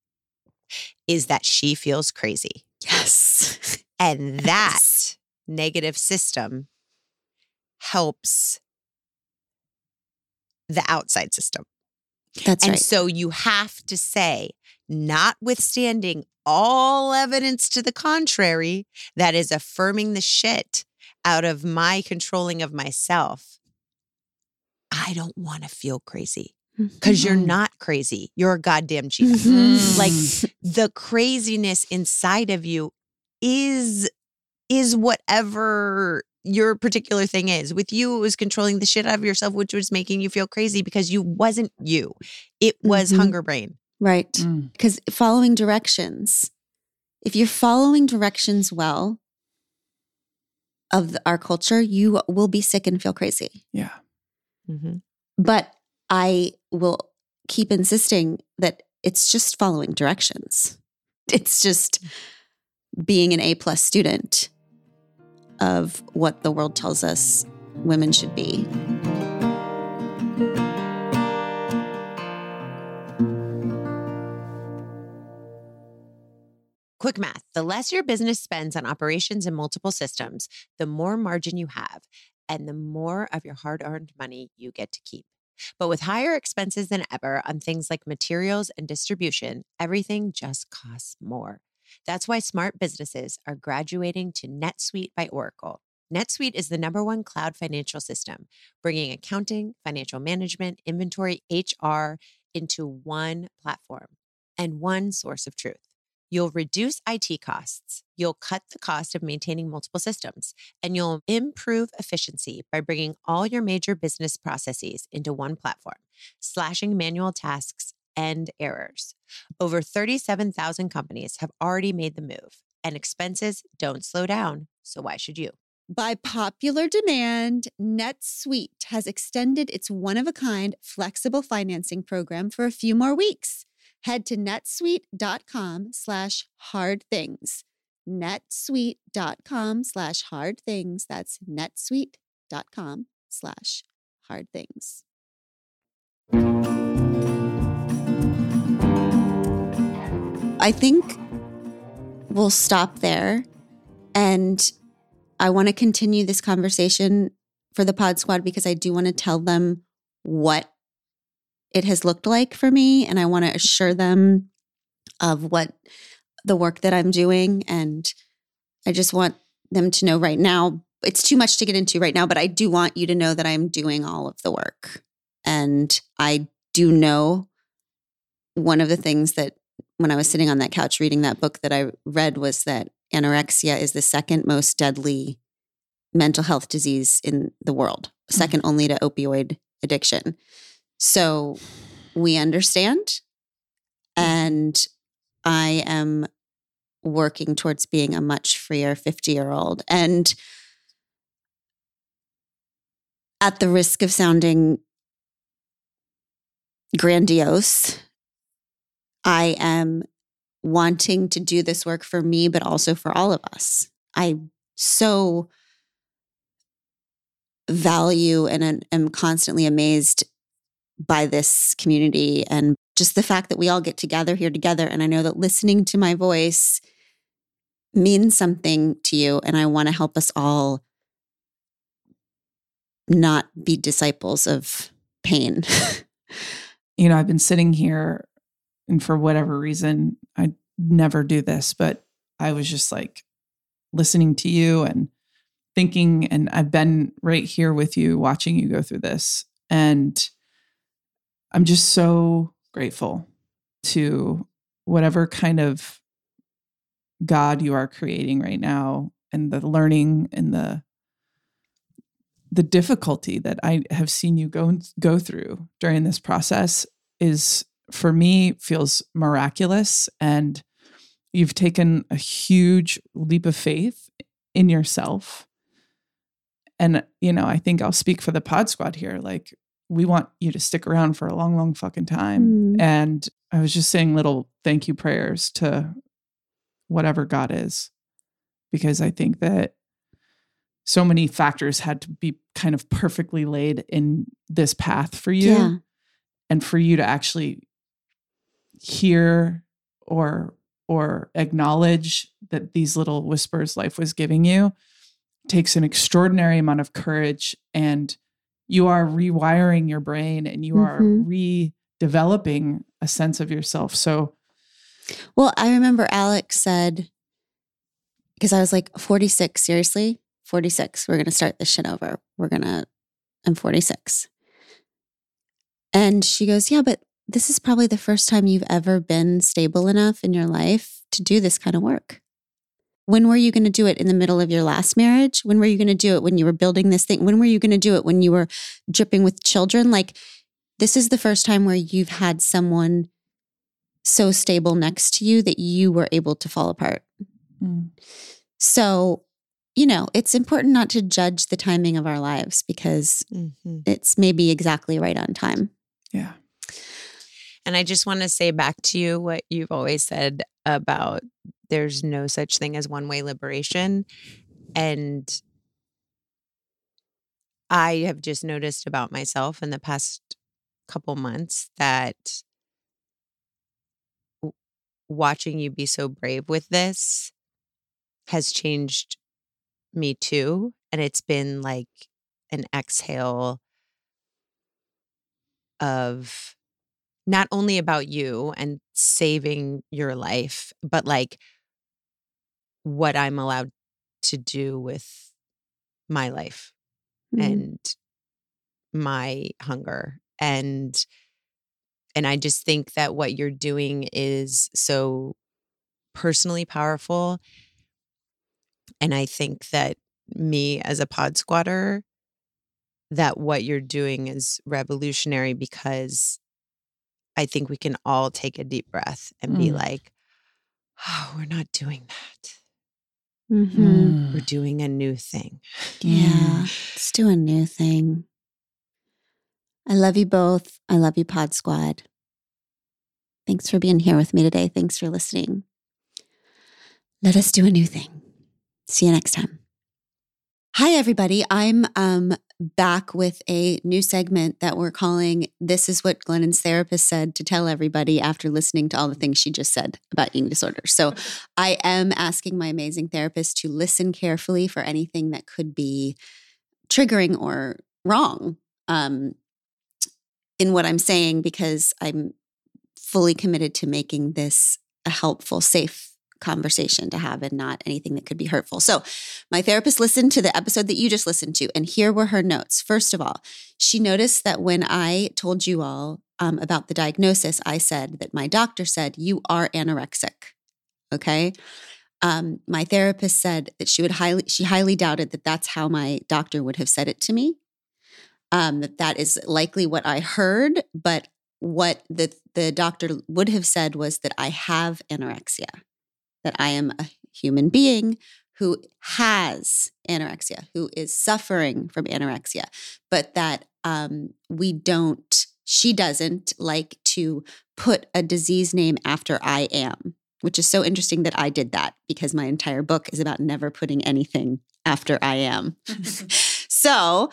is that she feels crazy. Yes. And that negative system helps the outside system. That's And right. so you have to say, notwithstanding all evidence to the contrary that is affirming the shit out of my controlling of myself, I don't want to feel crazy. Because you're not crazy. You're a goddamn cheetah. Mhm. Like the craziness inside of you is whatever your particular thing is. With you, it was controlling the shit out of yourself, which was making you feel crazy because you wasn't you. It was hunger brain. Right. Because following directions, if you're following directions well of our culture, you will be sick and feel crazy. Yeah. Mm-hmm. But I will keep insisting that it's just following directions. It's just being an A+ student of what the world tells us women should be. Quick math. The less your business spends on operations and multiple systems, the more margin you have and the more of your hard-earned money you get to keep. But with higher expenses than ever on things like materials and distribution, everything just costs more. That's why smart businesses are graduating to NetSuite by Oracle. NetSuite is the #1 cloud financial system, bringing accounting, financial management, inventory, HR into one platform and one source of truth. You'll reduce IT costs, you'll cut the cost of maintaining multiple systems, and you'll improve efficiency by bringing all your major business processes into one platform, slashing manual tasks and errors. Over 37,000 companies have already made the move, and expenses don't slow down, so why should you? By popular demand, NetSuite has extended its one-of-a-kind flexible financing program for a few more weeks. Head to netsuite.com/hardthings. netsuite.com/hardthings. That's netsuite.com/hardthings. I think we'll stop there. And I want to continue this conversation for the Pod Squad because I do want to tell them what it has looked like for me. And I want to assure them of what the work that I'm doing. And I just want them to know right now, it's too much to get into right now, but I do want you to know that I'm doing all of the work. And I do know one of the things that when I was sitting on that couch reading that book that I read was that anorexia is the second most deadly mental health disease in the world, second only to opioid addiction. So we understand, and I am working towards being a much freer 50-year-old. And at the risk of sounding grandiose, I am wanting to do this work for me, but also for all of us. I so value and am constantly amazed by this community and just the fact that we all get together here together. And I know that listening to my voice means something to you. And I want to help us all not be disciples of pain. You know, I've been sitting here and for whatever reason, I never do this, but I was just like listening to you and thinking, and I've been right here with you, watching you go through this. And I'm just so grateful to whatever kind of God you are creating right now, and the learning and the difficulty that I have seen you go through during this process is, for me, feels miraculous. And you've taken a huge leap of faith in yourself. And, you know, I think I'll speak for the Pod Squad here. Like, we want you to stick around for a long, long fucking time. And I was just saying little thank you prayers to whatever God is, because I think that so many factors had to be kind of perfectly laid in this path for you. Yeah. And for you to actually hear or acknowledge that these little whispers life was giving you takes an extraordinary amount of courage and you are rewiring your brain and you are Mhm. redeveloping a sense of yourself. So, Well, I remember Alex said, because I was like, 46, seriously? 46. We're going to start this shit over. I'm 46. And she goes, yeah, but this is probably the first time you've ever been stable enough in your life to do this kind of work. When were you going to do it in the middle of your last marriage? When were you going to do it when you were building this thing? When were you going to do it when you were dripping with children? Like, this is the first time where you've had someone so stable next to you that you were able to fall apart. So, it's important not to judge the timing of our lives because it's maybe exactly right on time. Yeah. And I just want to say back to you what you've always said about there's no such thing as one-way liberation. And I have just noticed about myself in the past couple months that watching you be so brave with this has changed me too. And it's been like an exhale of not only about you and saving your life, but like what I'm allowed to do with my life and my hunger. And I just think that what you're doing is so personally powerful. And I think that me as a pod squatter, that what you're doing is revolutionary because I think we can all take a deep breath and be like, oh, we're not doing that. We're doing a new thing. Yeah, let's do a new thing. I love you both. I love you, Pod Squad. Thanks for being here with me today. Thanks for listening. Let us do a new thing. See you next time. Hi, everybody. I'm back with a new segment that we're calling This is What Glennon's Therapist Said to Tell Everybody after listening to all the things she just said about eating disorders. So I am asking my amazing therapist to listen carefully for anything that could be triggering or wrong in what I'm saying, because I'm fully committed to making this a helpful, safe conversation to have and not anything that could be hurtful. So my therapist listened to the episode that you just listened to, and here were her notes. First of all, she noticed that when I told you all about the diagnosis, I said that my doctor said, you are anorexic. Okay. My therapist said that she highly doubted that that's how my doctor would have said it to me. That is likely what I heard, but what the doctor would have said was that I have anorexia, that I am a human being who has anorexia, who is suffering from anorexia, but that she doesn't like to put a disease name after I am, which is so interesting that I did that because my entire book is about never putting anything after I am. So,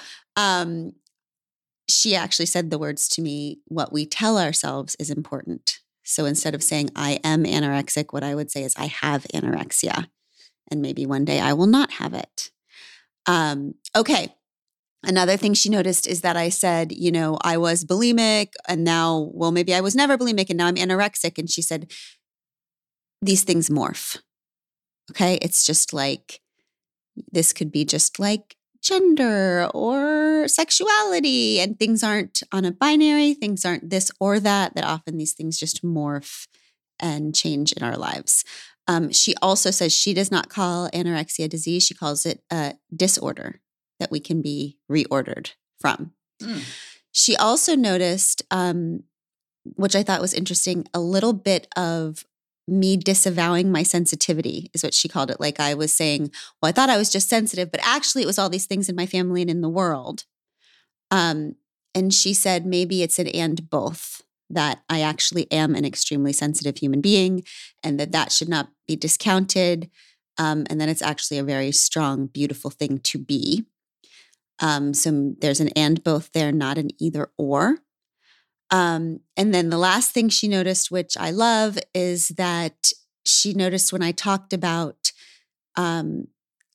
she actually said the words to me, what we tell ourselves is important. So instead of saying I am anorexic, what I would say is I have anorexia. And maybe one day I will not have it. Okay. Another thing she noticed is that I said, I was bulimic and now, maybe I was never bulimic and now I'm anorexic. And she said, these things morph. Okay. It's just like, this could be just like gender or sexuality, and things aren't on a binary, things aren't this or that often these things just morph and change in our lives. She also says she does not call anorexia a disease. She calls it a disorder that we can be reordered from. She also noticed, which I thought was interesting, a little bit of me disavowing my sensitivity is what she called it. Like I was saying, well, I thought I was just sensitive, but actually it was all these things in my family and in the world. And she said, maybe it's an and both, that I actually am an extremely sensitive human being and that should not be discounted. And that it's actually a very strong, beautiful thing to be. So there's an and both there, not an either or. And then the last thing she noticed, which I love, is that she noticed when I talked about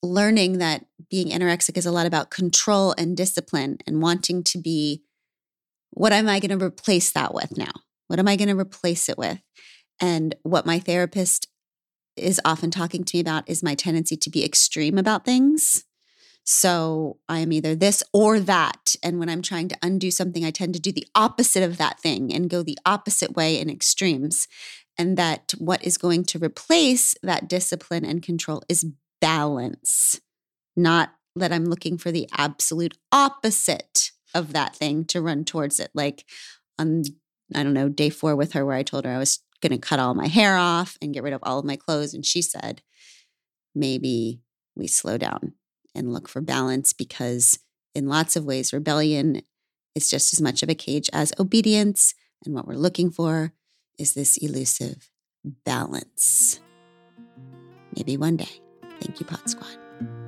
learning that being anorexic is a lot about control and discipline and wanting to be, what am I going to replace that with now? What am I going to replace it with? And what my therapist is often talking to me about is my tendency to be extreme about things. So I am either this or that. And when I'm trying to undo something, I tend to do the opposite of that thing and go the opposite way in extremes. And that what is going to replace that discipline and control is balance, not that I'm looking for the absolute opposite of that thing to run towards it. Like on, I don't know, day 4 with her, where I told her I was going to cut all my hair off and get rid of all of my clothes. And she said, maybe we slow down and look for balance, because in lots of ways, rebellion is just as much of a cage as obedience. And what we're looking for is this elusive balance. Maybe one day. Thank you, Pod Squad.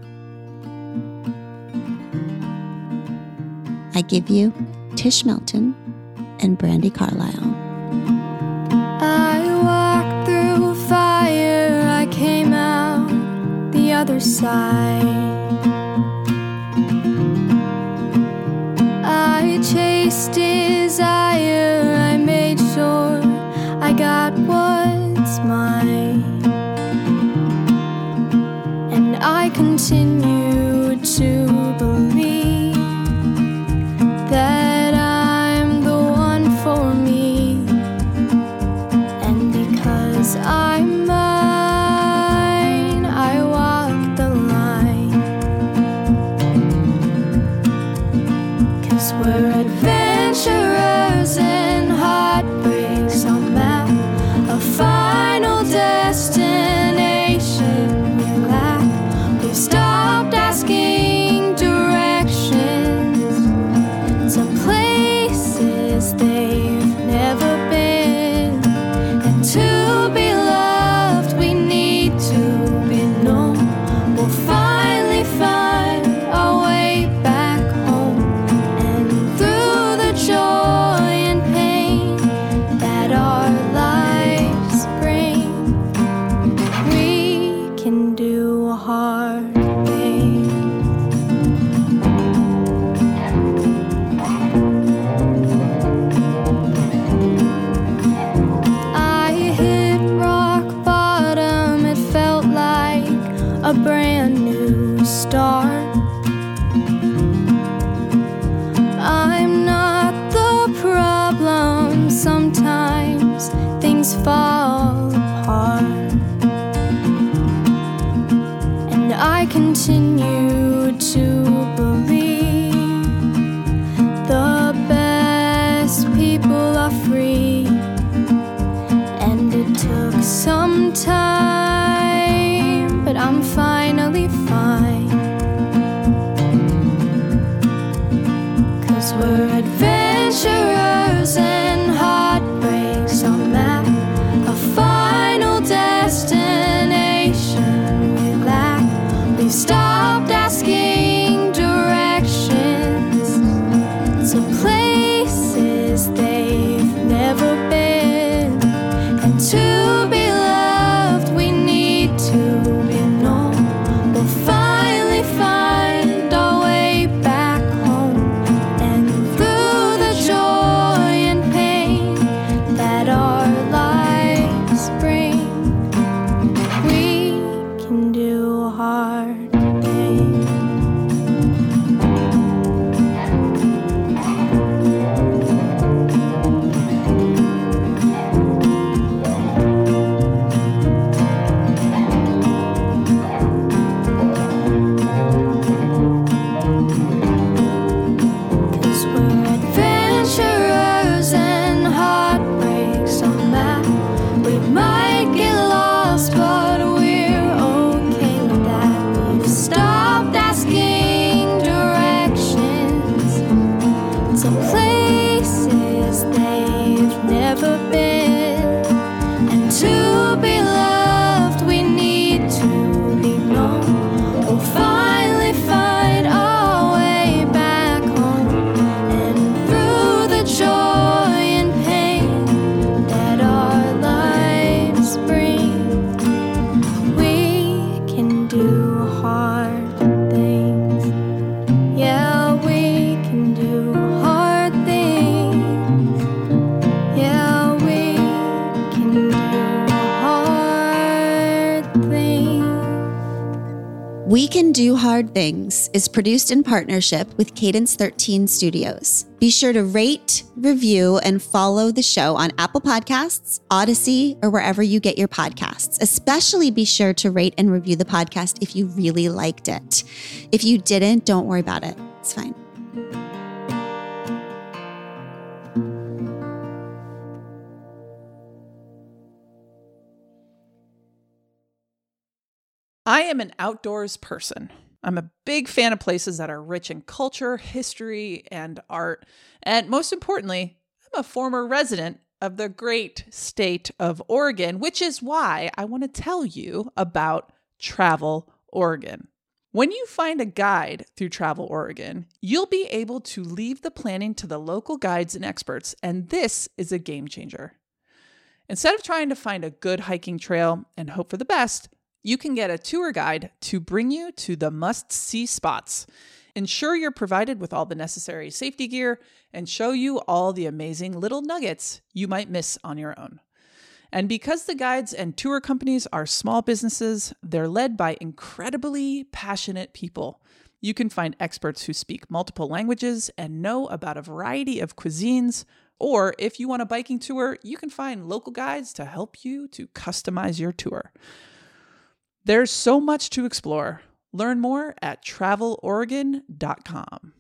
I give you Tish Melton and Brandi Carlile. I walked through fire, I came out the other side. I chased desire, I made sure I got what's mine. And I continue to believe that I'm the one for me. And because I'm mine, I walk the line. 'Cause we're adventurers and heartbreaks on map, a final destination we lack. We've stopped asking directions to places they've never been. And to be loved, we need to be known. We'll finally find our way back home. And through the joy and pain that our lives bring, we can do hard things. I hit rock bottom, it felt like a brand new start. I'm not the problem, sometimes things fall apart. And I continue to believe the best people are free. And it took some time, but I'm finally fine. 'Cause we're adventurers and heartbreaks on map, a final destination we lack. We've stopped asking Can Do Hard Things is produced in partnership with Cadence 13 Studios. Be sure to rate, review, and follow the show on Apple Podcasts, Odyssey, or wherever you get your podcasts. Especially be sure to rate and review the podcast if you really liked it. If you didn't, don't worry about it. It's fine. I am an outdoors person. I'm a big fan of places that are rich in culture, history, and art. And most importantly, I'm a former resident of the great state of Oregon, which is why I want to tell you about Travel Oregon. When you find a guide through Travel Oregon, you'll be able to leave the planning to the local guides and experts, and this is a game changer. Instead of trying to find a good hiking trail and hope for the best, you can get a tour guide to bring you to the must-see spots, ensure you're provided with all the necessary safety gear, and show you all the amazing little nuggets you might miss on your own. And because the guides and tour companies are small businesses, they're led by incredibly passionate people. You can find experts who speak multiple languages and know about a variety of cuisines. Or if you want a biking tour, you can find local guides to help you to customize your tour. There's so much to explore. Learn more at traveloregon.com.